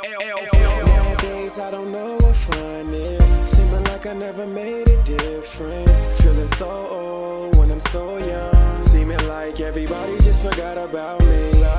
Nowadays I don't know what fun is. Seeming like I never made a difference. Feeling so old when I'm so young. Seeming like everybody just forgot about me.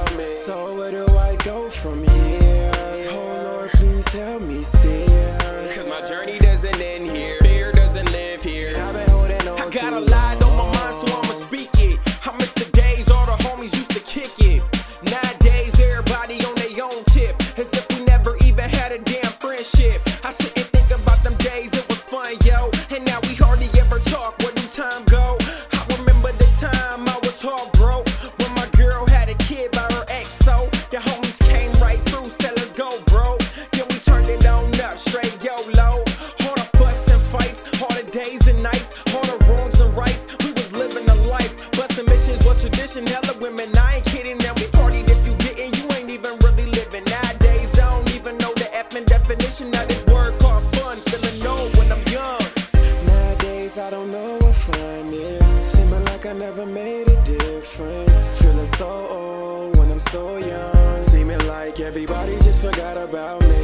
So where do I go from here? Oh Lord, please help me steer. Cause my journey doesn't end here. Fear doesn't live here. I've been holding on. I got a lot on my mind, so I'ma speak it. I miss the days all the homies used to kick it. Nowadays everybody on their own tip, as if we never even had a damn friendship. I sit and think about them days, it was fun, yo. And now we hardly ever talk. Where do time go? I remember the time I was heartbroken when my girl had a kid by her ex. So the homies came right through, said let's go, bro. Then we turned it on up, straight YOLO. All the fuss and fights, all the days and nights, all the wrongs and rights. We was living a life, but submissions was tradition. Hella women, I ain't kidding. Now we partied, if you didn't, you ain't even really living. Nowadays I don't even know the effing definition of this word called fun. Feeling old when I'm young. Nowadays I don't know what fun is. Seeming like I never made a difference. Feeling so old when I'm so young. Seeming like everybody just forgot about me.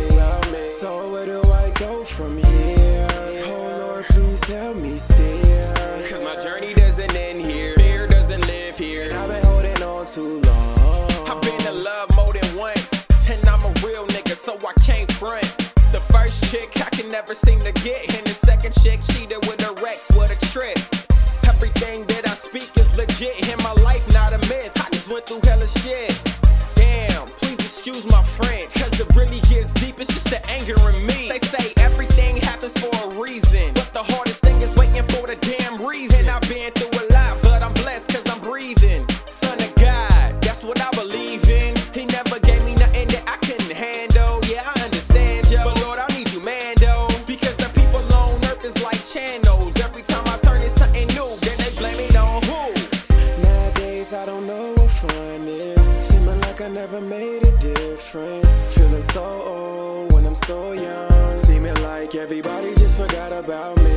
So where do I go from here? Oh Lord, please help me steer. Cause my journey doesn't end here. Fear doesn't live here. I've been holding on too long. I've been in love more than once, and I'm a real nigga, so I can't front. The first chick I can never seem to get, and the second chick cheated with her ex, what a trick. Everything that I speak is legit, in my life not a myth. I just went through hella shit. Damn, please excuse my French, cause it really gets deep, it's just the anger in me. They say everything happens for a reason, but the hardest thing is waiting for the damn reason. And I've been through a lot, but I'm blessed cause I'm breathing. Son of God, that's what I believe in. He never gave me nothing that I couldn't handle. Yeah, I understand, yo, but Lord, I need you, Mando. Because the people on earth is like channels. Every time I turn it something new, then they blame it on who? Nowadays I don't know what fun is. Seeming like I never made a difference. Feeling so old when I'm so young. Seeming like everybody just forgot about me.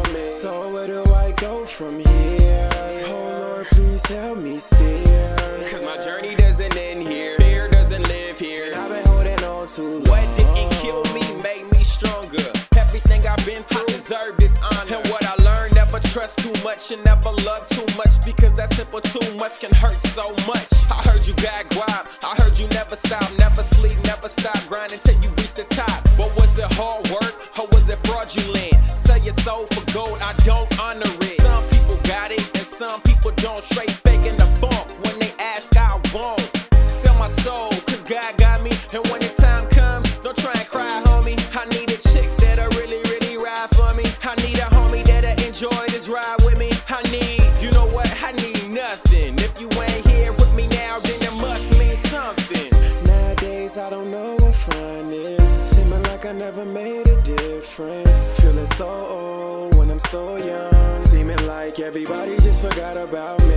So where do I go from here? Oh Lord, please help me steer. Cause my journey doesn't end here. Fear doesn't live here. I've been holding on too long. What didn't kill me made me stronger. Everything I've been through, I deserve this honor. And what I learned, never trust too much and never love too much, because that simple too much can hurt so much. I heard you got guap, I heard you never stop, never sleep, never stop grinding till you reach the top. But was it hard work or was it fraudulent? Sell your soul for gold, I don't honor it. Some people got it and some people don't. Straight faking the funk when they ask, I won't sell my soul, cause God got me. And when the time comes, don't try and cry, homie. I need a chick that'll really, really ride for me. I need a homie that'll enjoy this ride with me. I need, you know what, I need nothing. If you ain't here with me now, then it must mean something. Nowadays I don't know what fun is. Seeming like I never made a difference. Feeling so old when I'm so young. Seeming like everybody just forgot about me.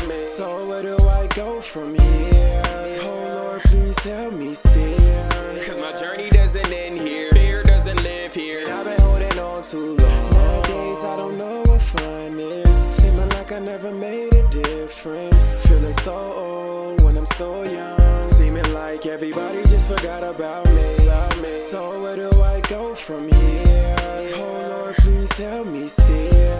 So where do I go from here? Oh Lord, please help me steer. Cause my journey doesn't end here. Fear doesn't live here. I've been holding on too long. Nowadays I don't know what fun is. Seeming like I never made a difference. Feeling so old when I'm so young. Seeming like everybody just forgot about me. So where do I go from here? Oh Lord, please help me steer.